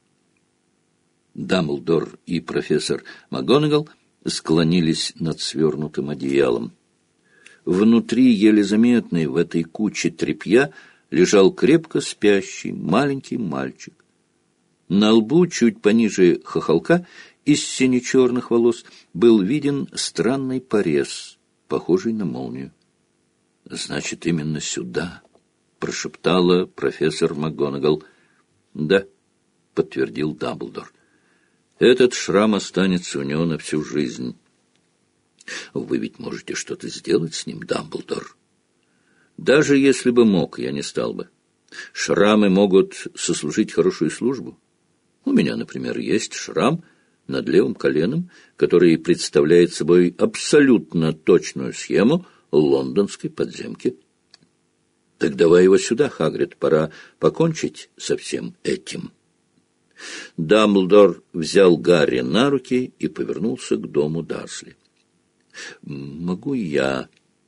Дамблдор и профессор МакГонагал склонились над свернутым одеялом. Внутри, еле заметный, в этой куче тряпья, лежал крепко спящий маленький мальчик. На лбу, чуть пониже хохолка, из сине-черных волос, был виден странный порез, похожий на молнию. «Значит, именно сюда», — прошептала профессор МакГонагал. «Да», — подтвердил Дамблдор. «Этот шрам останется у него на всю жизнь. Вы ведь можете что-то сделать с ним, Дамблдор?» «Даже если бы мог, я не стал бы. Шрамы могут сослужить хорошую службу. У меня, например, есть шрам над левым коленом, который представляет собой абсолютно точную схему лондонской подземки». «Так давай его сюда, Хагрид, пора покончить со всем этим». Дамблдор взял Гарри на руки и повернулся к дому Дурсли. «Могу я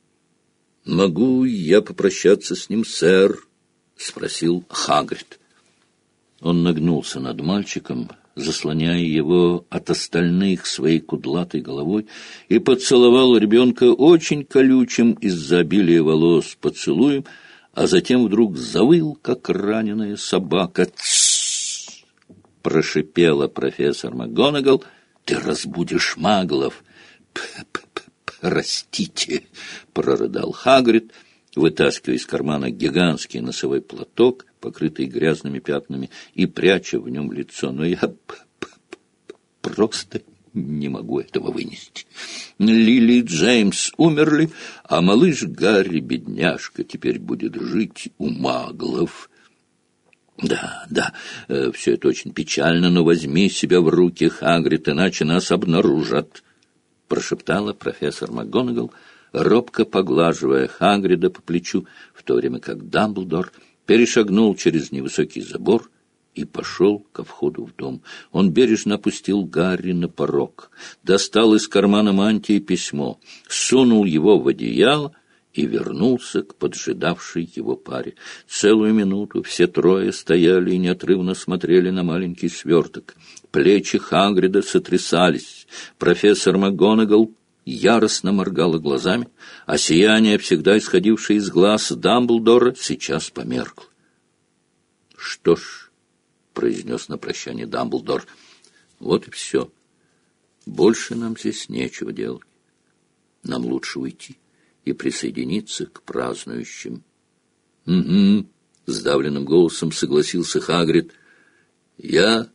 попрощаться с ним, сэр?» — спросил Хагрид. Он нагнулся над мальчиком, заслоняя его от остальных своей кудлатой головой, и поцеловал ребенка очень колючим из-за обилия волос поцелуем, а затем вдруг завыл, как раненая собака. «Тссс!» — прошипела профессор МакГонагал. «Ты разбудишь маглов!» «Простите!» — прорыдал Хагрид, вытаскивая из кармана гигантский носовой платок, покрытый грязными пятнами, и пряча в нем лицо. «Но я просто не могу этого вынести. Лили и Джеймс умерли, а малыш Гарри, бедняжка, теперь будет жить у маглов». «Да, все это очень печально, но возьми себя в руки, Хагрид, иначе нас обнаружат», — прошептала профессор МакГонагал, робко поглаживая Хагрида по плечу, в то время как Дамблдор перешагнул через невысокий забор и пошел ко входу в дом. Он бережно опустил Гарри на порог, достал из кармана мантии письмо, сунул его в одеяло и вернулся к поджидавшей его паре. Целую минуту все трое стояли и неотрывно смотрели на маленький сверток. Плечи Хагрида сотрясались. Профессор МакГонагал яростно моргала глазами, а сияние, всегда исходившее из глаз Дамблдора, сейчас померкло. «Что ж», — произнес на прощание Дамблдор, — «вот и все. Больше нам здесь нечего делать. Нам лучше уйти и присоединиться к празднующим». «Угу», — сдавленным голосом согласился Хагрид. Я,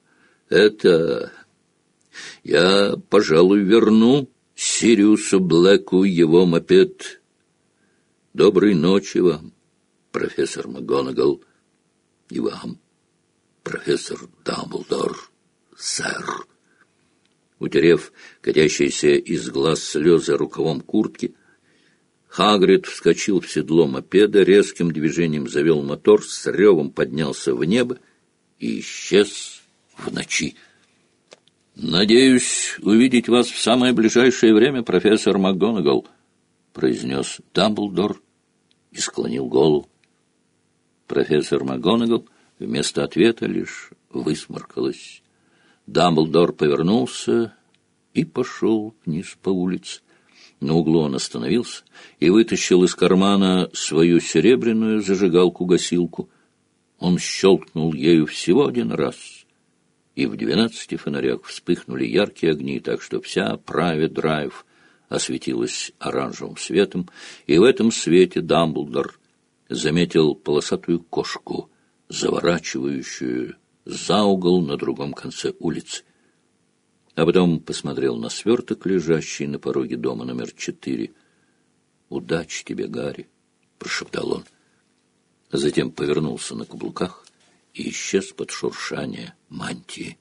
пожалуй, верну Сириусу Блэку его мопед. Доброй ночи вам, профессор МакГонагал, и вам, профессор Дамблдор, сэр». Утерев катящиеся из глаз слезы рукавом куртки, Хагрид вскочил в седло мопеда, резким движением завел мотор, с ревом поднялся в небо и исчез в ночи. «Надеюсь увидеть вас в самое ближайшее время, профессор МакГонагал», — произнес Дамблдор и склонил голову. Профессор МакГонагал вместо ответа лишь высморкалась. Дамблдор повернулся и пошел вниз по улице. На углу он остановился и вытащил из кармана свою серебряную зажигалку-гасилку. Он щелкнул ею всего один раз, и в 12 фонарях вспыхнули яркие огни, так что вся Прайвет-драйв осветилась оранжевым светом, и в этом свете Дамблдор заметил полосатую кошку, заворачивающую за угол на другом конце улицы. А потом посмотрел на сверток, лежащий на пороге дома номер 4. «Удачи тебе, Гарри», — прошептал он. Затем повернулся на каблуках и исчез под шуршание мантии.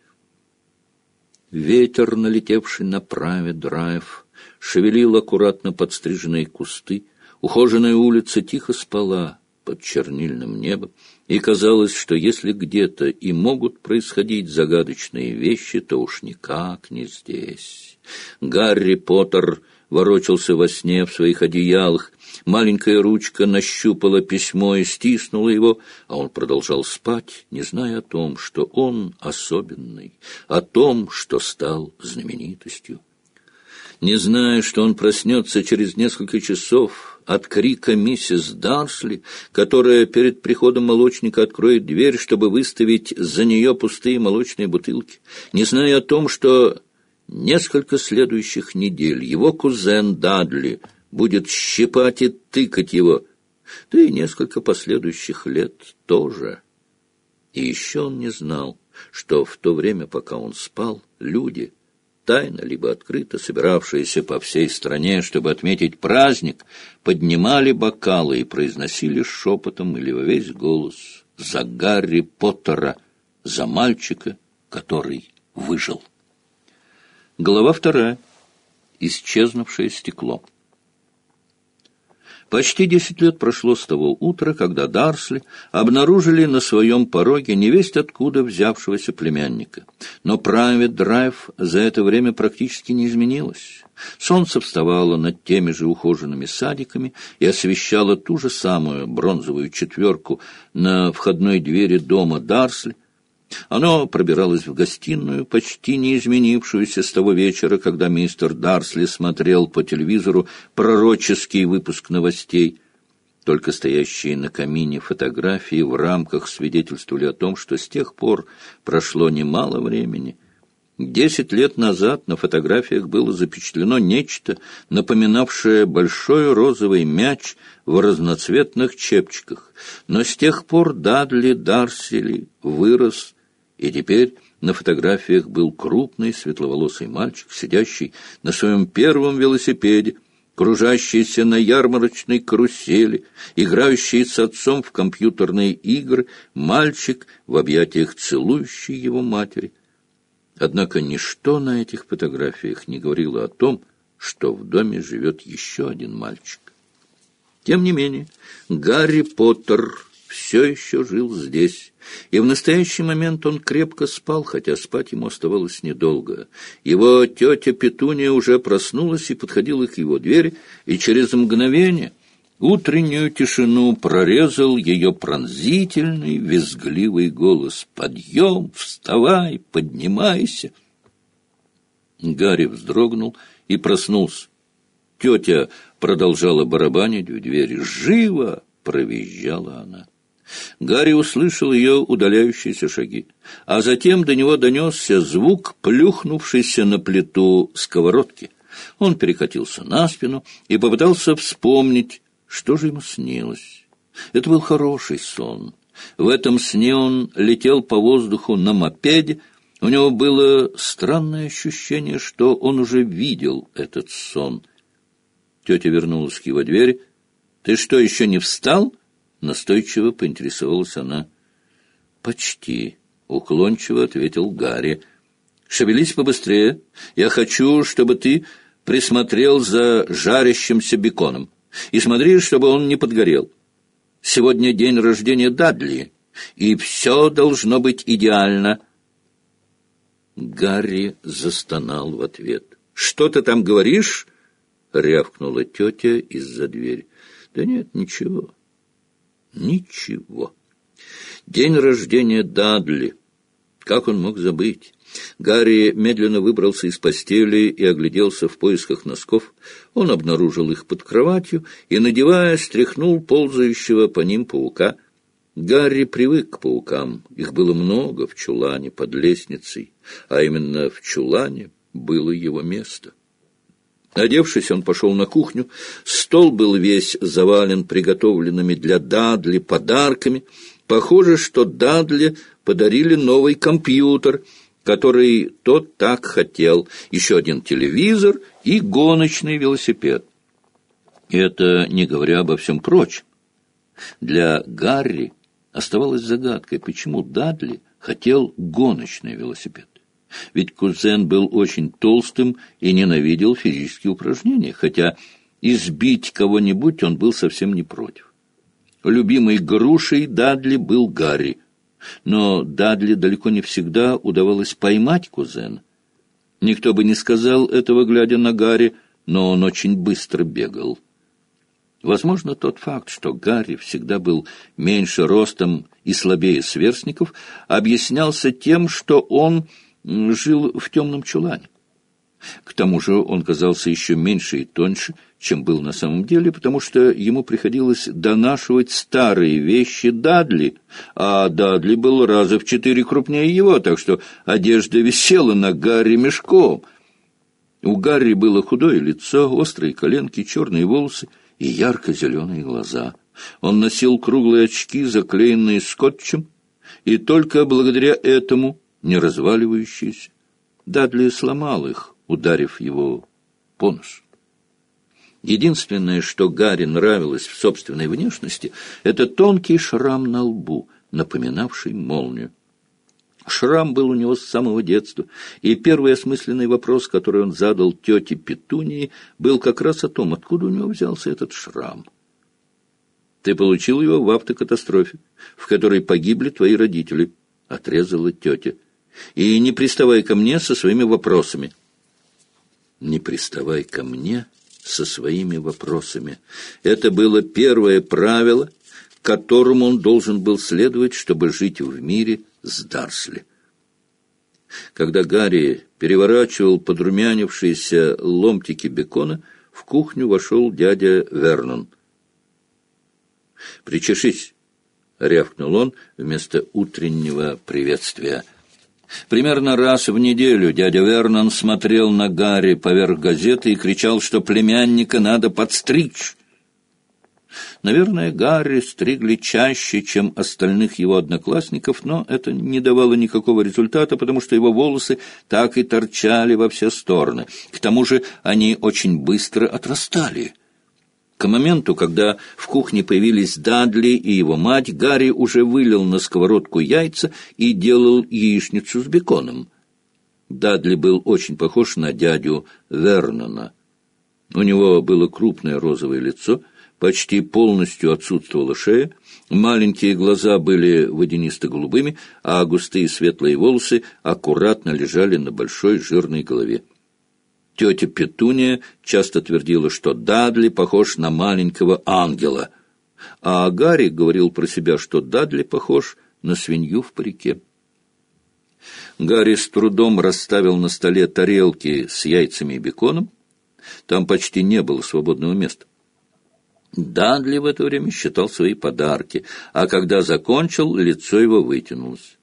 Ветер, налетевший на Прайвет-драйв, шевелил аккуратно подстриженные кусты. Ухоженная улица тихо спала, под чернильным небом, и казалось, что если где-то и могут происходить загадочные вещи, то уж никак не здесь. Гарри Поттер ворочался во сне в своих одеялах. Маленькая ручка нащупала письмо и стиснула его, а он продолжал спать, не зная о том, что он особенный, о том, что стал знаменитостью. Не зная, что он проснется через несколько часов от крика миссис Дарсли, которая перед приходом молочника откроет дверь, чтобы выставить за нее пустые молочные бутылки, не зная о том, что несколько следующих недель его кузен Дадли будет щипать и тыкать его, да и несколько последующих лет тоже. И еще он не знал, что в то время, пока он спал, люди, тайно либо открыто собиравшиеся по всей стране, чтобы отметить праздник, поднимали бокалы и произносили шепотом или во весь голос за Гарри Поттера, за мальчика, который выжил. Глава 2. Исчезнувшее стекло. Почти 10 лет прошло с того утра, когда Дарсли обнаружили на своем пороге невесть откуда взявшегося племянника. Но Прайвет Драйв за это время практически не изменилось. Солнце вставало над теми же ухоженными садиками и освещало ту же самую бронзовую четверку на входной двери дома Дарсли. Оно пробиралось в гостиную, почти не изменившуюся с того вечера, когда мистер Дарсли смотрел по телевизору пророческий выпуск новостей. Только стоящие на камине фотографии в рамках свидетельствовали о том, что с тех пор прошло немало времени. 10 лет назад на фотографиях было запечатлено нечто, напоминавшее большой розовый мяч в разноцветных чепчиках. Но с тех пор Дадли Дарсли вырос, и теперь на фотографиях был крупный светловолосый мальчик, сидящий на своем первом велосипеде, кружащийся на ярмарочной карусели, играющий с отцом в компьютерные игры, мальчик в объятиях целующей его матери. Однако ничто на этих фотографиях не говорило о том, что в доме живет еще один мальчик. Тем не менее, Гарри Поттер все еще жил здесь, и в настоящий момент он крепко спал, хотя спать ему оставалось недолго. Его тетя Петуния уже проснулась и подходила к его двери, и через мгновение утреннюю тишину прорезал ее пронзительный, визгливый голос: «Подъем! Вставай! Поднимайся!» Гарри вздрогнул и проснулся. Тетя продолжала барабанить в двери. «Живо!» — провизжала она. Гарри услышал ее удаляющиеся шаги, а затем до него донесся звук плюхнувшейся на плиту сковородки. Он перекатился на спину и попытался вспомнить, что же ему снилось. Это был хороший сон. В этом сне он летел по воздуху на мопеде. У него было странное ощущение, что он уже видел этот сон. Тетя вернулась к его двери. «Ты что, еще не встал?» Настойчиво поинтересовалась она. «Почти», — уклончиво ответил Гарри. «Шевелись побыстрее. Я хочу, чтобы ты присмотрел за жарящимся беконом. И смотри, чтобы он не подгорел. Сегодня день рождения Дадли, и все должно быть идеально». Гарри застонал в ответ. «Что ты там говоришь?» — рявкнула тетя из-за двери. «Да нет, ничего». Ничего. День рождения Дадли. Как он мог забыть? Гарри медленно выбрался из постели и огляделся в поисках носков. Он обнаружил их под кроватью и, надевая, стряхнул ползающего по ним паука. Гарри привык к паукам. Их было много в чулане под лестницей, а именно в чулане было его место. Одевшись, он пошел на кухню. Стол был весь завален приготовленными для Дадли подарками. Похоже, что Дадли подарили новый компьютер, который тот так хотел, еще один телевизор и гоночный велосипед. И это не говоря обо всем прочем. Для Гарри оставалось загадкой, почему Дадли хотел гоночный велосипед. Ведь кузен был очень толстым и ненавидел физические упражнения, хотя избить кого-нибудь он был совсем не против. Любимой грушей Дадли был Гарри. Но Дадли далеко не всегда удавалось поймать кузена. Никто бы не сказал этого, глядя на Гарри, но он очень быстро бегал. Возможно, тот факт, что Гарри всегда был меньше ростом и слабее сверстников, объяснялся тем, что он жил в темном чулане. К тому же он казался еще меньше и тоньше, чем был на самом деле, потому что ему приходилось донашивать старые вещи Дадли, а Дадли был раза в 4 крупнее его, так что одежда висела на Гарри мешком. У Гарри было худое лицо, острые коленки, черные волосы и ярко-зеленые глаза. Он носил круглые очки, заклеенные скотчем, и только благодаря этому не разваливающиеся. Дадли сломал их, ударив его по носу. Единственное, что Гарри нравилось в собственной внешности, это тонкий шрам на лбу, напоминавший молнию. Шрам был у него с самого детства, и первый осмысленный вопрос, который он задал тете Петунии, был как раз о том, откуда у него взялся этот шрам. «Ты получил его в автокатастрофе, в которой погибли твои родители», — отрезала тетя. «И не приставай ко мне со своими вопросами». «Не приставай ко мне со своими вопросами». Это было первое правило, которому он должен был следовать, чтобы жить в мире с Дарсли. Когда Гарри переворачивал подрумянившиеся ломтики бекона, в кухню вошел дядя Вернон. «Причешись», — рявкнул он вместо утреннего приветствия. Примерно раз в неделю дядя Вернон смотрел на Гарри поверх газеты и кричал, что племянника надо подстричь. Наверное, Гарри стригли чаще, чем остальных его одноклассников, но это не давало никакого результата, потому что его волосы так и торчали во все стороны. К тому же они очень быстро отрастали. К моменту, когда в кухне появились Дадли и его мать, Гарри уже вылил на сковородку яйца и делал яичницу с беконом. Дадли был очень похож на дядю Вернона. У него было крупное розовое лицо, почти полностью отсутствовала шея, маленькие глаза были водянисто-голубыми, а густые светлые волосы аккуратно лежали на большой жирной голове. Тетя Петуния часто твердила, что Дадли похож на маленького ангела, а Гарри говорил про себя, что Дадли похож на свинью в парике. Гарри с трудом расставил на столе тарелки с яйцами и беконом. Там почти не было свободного места. Дадли в это время считал свои подарки, а когда закончил, лицо его вытянулось.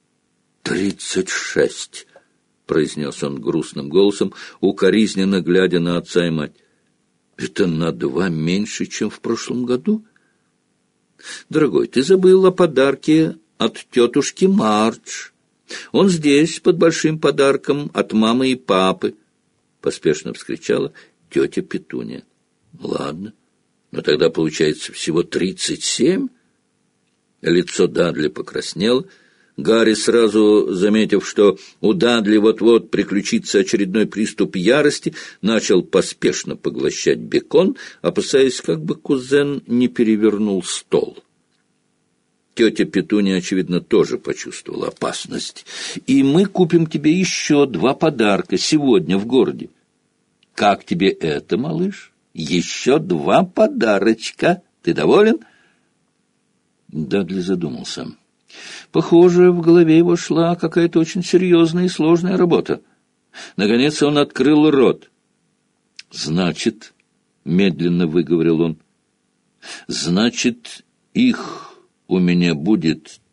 36! произнес он грустным голосом, укоризненно глядя на отца и мать. «Это на 2 меньше, чем в прошлом году?» «Дорогой, ты забыл о подарке от тетушки Мардж. Он здесь, под большим подарком от мамы и папы», — поспешно вскричала тетя Петуния. «Ладно, но тогда получается всего 37?» Лицо Дадли покраснело. Гарри, сразу заметив, что у Дадли вот-вот приключится очередной приступ ярости, начал поспешно поглощать бекон, опасаясь, как бы кузен не перевернул стол. Тетя Петуния, очевидно, тоже почувствовала опасность. «И мы купим тебе еще 2 подарка сегодня в городе. Как тебе это, малыш? Еще 2 подарочка. Ты доволен?» Дадли задумался. Похоже, в голове его шла какая-то очень серьезная и сложная работа. Наконец он открыл рот. «Значит, — медленно выговорил он, — значит, их у меня будет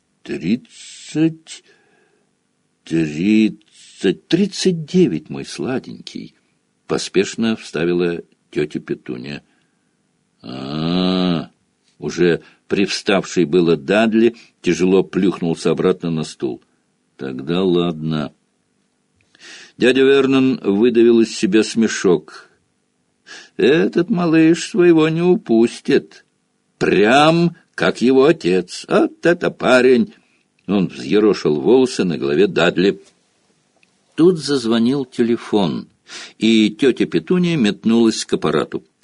39, мой сладенький, — поспешно вставила тетя Петуния. Уже привставший было Дадли тяжело плюхнулся обратно на стул. «Тогда ладно». Дядя Вернон выдавил из себя смешок. «Этот малыш своего не упустит. Прям как его отец. Вот это парень!» Он взъерошил волосы на голове Дадли. Тут зазвонил телефон, и тетя Петуния метнулась к аппарату.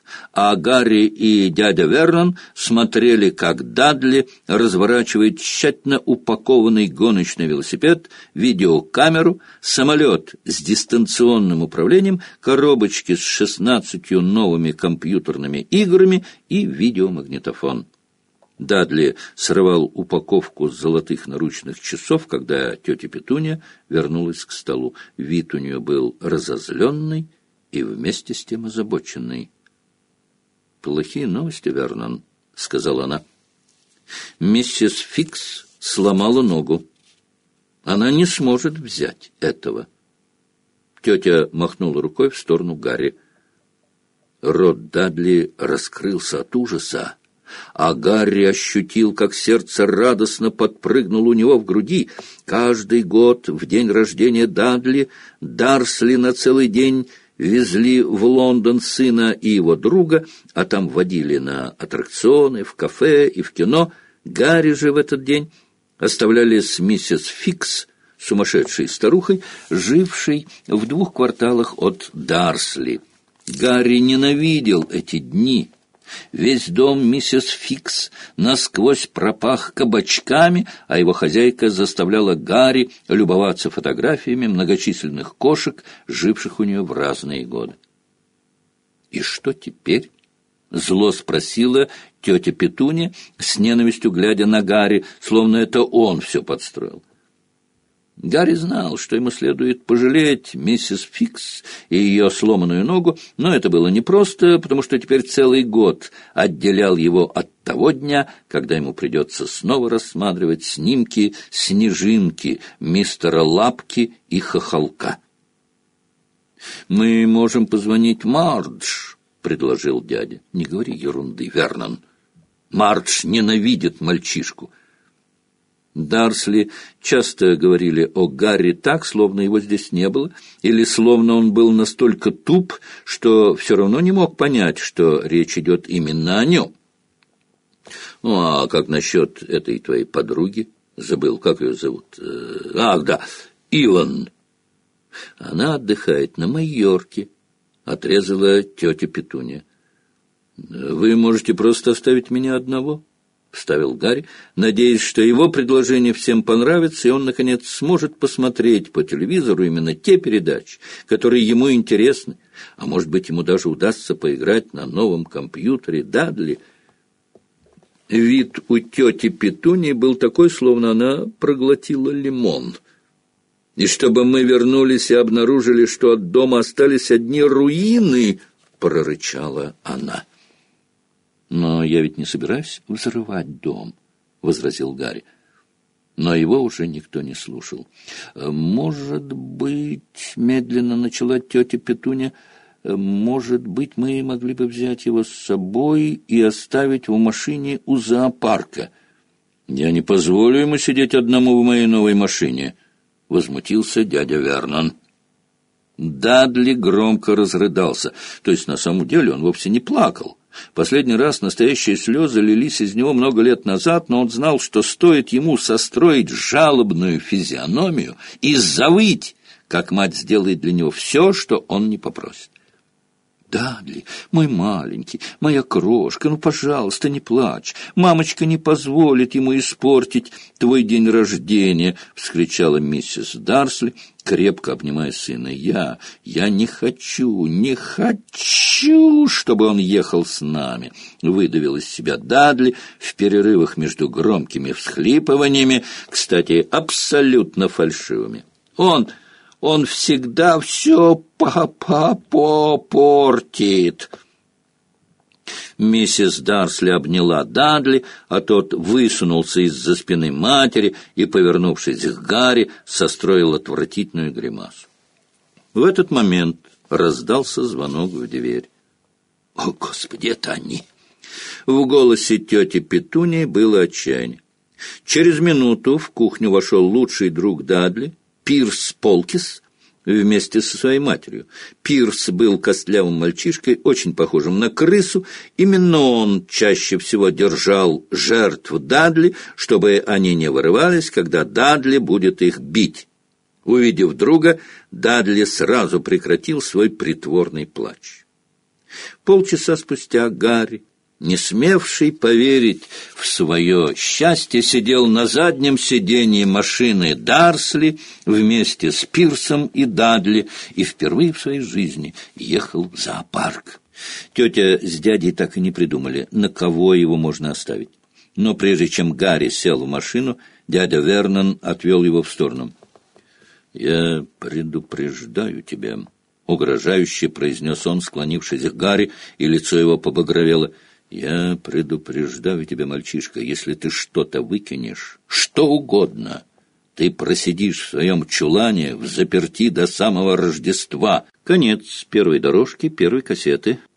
а Гарри и дядя Вернон смотрели, как Дадли разворачивает тщательно упакованный гоночный велосипед, видеокамеру, самолет с дистанционным управлением, коробочки с 16 новыми компьютерными играми и видеомагнитофон. Дадли срывал упаковку золотых наручных часов, когда тетя Петунья вернулась к столу. Вид у нее был разозленный и вместе с тем озабоченный. «Плохие новости, Вернон», — сказала она. «Миссис Фикс сломала ногу. Она не сможет взять этого». Тетя махнула рукой в сторону Гарри. Рот Дадли раскрылся от ужаса, а Гарри ощутил, как сердце радостно подпрыгнуло у него в груди. Каждый год в день рождения Дадли Дарсли на целый день везли в Лондон сына и его друга, а там водили на аттракционы, в кафе и в кино. Гарри же в этот день оставляли с миссис Фикс, сумасшедшей старухой, жившей в 2 кварталах от Дарсли. Гарри ненавидел эти дни. Весь дом миссис Фикс насквозь пропах кабачками, а его хозяйка заставляла Гарри любоваться фотографиями многочисленных кошек, живших у нее в разные годы. «И что теперь?» — зло спросила тетя Петунья, с ненавистью глядя на Гарри, словно это он все подстроил. Гарри знал, что ему следует пожалеть миссис Фикс и ее сломанную ногу, но это было непросто, потому что теперь целый год отделял его от того дня, когда ему придется снова рассматривать снимки Снежинки, мистера Лапки и Хохолка. «Мы можем позвонить Мардж», — предложил дядя. «Не говори ерунды, Вернон. Мардж ненавидит мальчишку». Дарсли часто говорили о Гарри так, словно его здесь не было, или словно он был настолько туп, что все равно не мог понять, что речь идет именно о нем. «Ну, а как насчет этой твоей подруги? Забыл, как ее зовут? Ах, да, Иван. Она отдыхает на Майорке», — отрезала тетя Петунья. «Вы можете просто оставить меня одного?» — вставил Гарри, надеясь, что его предложение всем понравится, и он, наконец, сможет посмотреть по телевизору именно те передачи, которые ему интересны, а, может быть, ему даже удастся поиграть на новом компьютере Дадли. Вид у тети Петуньи был такой, словно она проглотила лимон. «И чтобы мы вернулись и обнаружили, что от дома остались одни руины», — прорычала она. «Но я ведь не собираюсь взрывать дом», — возразил Гарри. Но его уже никто не слушал. «Может быть, — медленно начала тетя Петунья, — может быть, мы могли бы взять его с собой и оставить в машине у зоопарка». «Я не позволю ему сидеть одному в моей новой машине», — возмутился дядя Вернон. Дадли громко разрыдался. То есть, на самом деле, он вовсе не плакал. Последний раз настоящие слезы лились из него много лет назад, но он знал, что стоит ему состроить жалобную физиономию и завыть, как мать сделает для него все, что он не попросит. «Дадли, мой маленький, моя крошка, ну, пожалуйста, не плачь. Мамочка не позволит ему испортить твой день рождения», — вскричала миссис Дарсли, крепко обнимая сына. Я не хочу, чтобы он ехал с нами», — выдавил из себя Дадли в перерывах между громкими всхлипываниями, кстати, абсолютно фальшивыми. Он всегда все попортит. Миссис Дарсли обняла Дадли, а тот высунулся из-за спины матери и, повернувшись к Гарри, состроил отвратительную гримасу. В этот момент раздался звонок в дверь. «О, Господи, это они!» В голосе тети Петуньи было отчаяние. Через минуту в кухню вошел лучший друг Дадли, Пирс Полкис, вместе со своей матерью. Пирс был костлявым мальчишкой, очень похожим на крысу. Именно он чаще всего держал жертв Дадли, чтобы они не вырывались, когда Дадли будет их бить. Увидев друга, Дадли сразу прекратил свой притворный плач. Полчаса спустя Гарри, не смевший поверить в свое счастье, сидел на заднем сиденье машины Дарсли вместе с Пирсом и Дадли и впервые в своей жизни ехал в зоопарк. Тетя с дядей так и не придумали, на кого его можно оставить. Но прежде чем Гарри сел в машину, дядя Вернон отвел его в сторону. «Я предупреждаю тебя», — угрожающе произнес он, склонившись к Гарри, и лицо его побагровело. «Я предупреждаю тебя, мальчишка, если ты что-то выкинешь, что угодно, ты просидишь в своем чулане взаперти до самого Рождества». Конец первой дорожки первой кассеты.